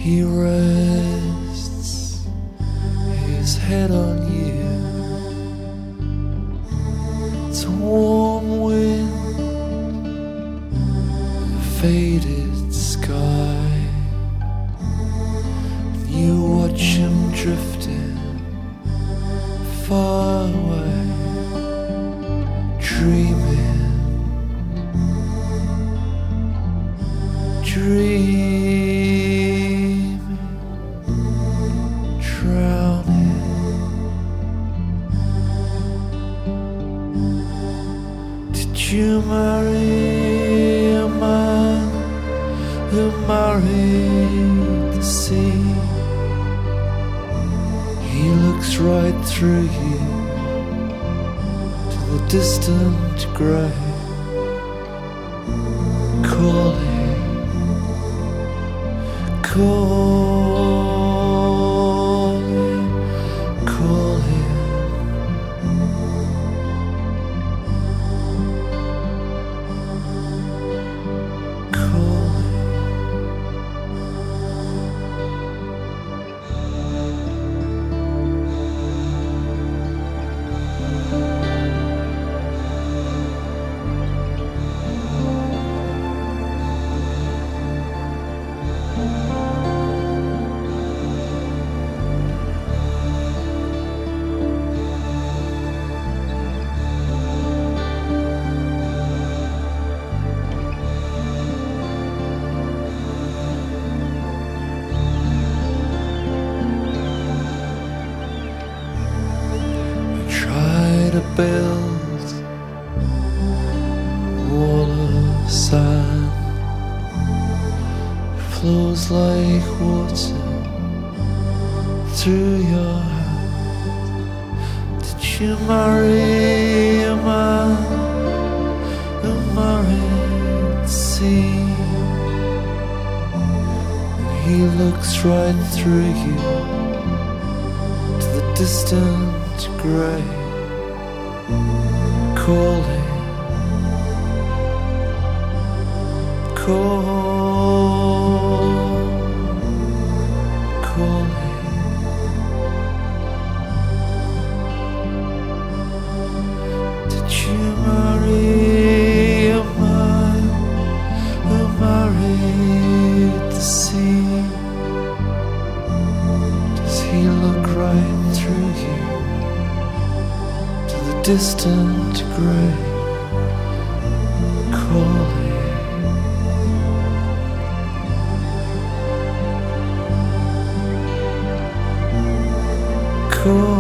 He rests his head on you. It's a warm wind, a faded sky, and you watch him drifting far away, dreaming, drowning. Did you marry a man who married the sea? He looks right through you to the distant grey, calling, calling, calling. To build a wall of sand, it flows like water through your hand. Did you marry a man who married the sea? And he looks right through you to the distant grey, calling, calling. Did you marry a man who married the sea? Does he look right through you to the distant grey, calling, calling?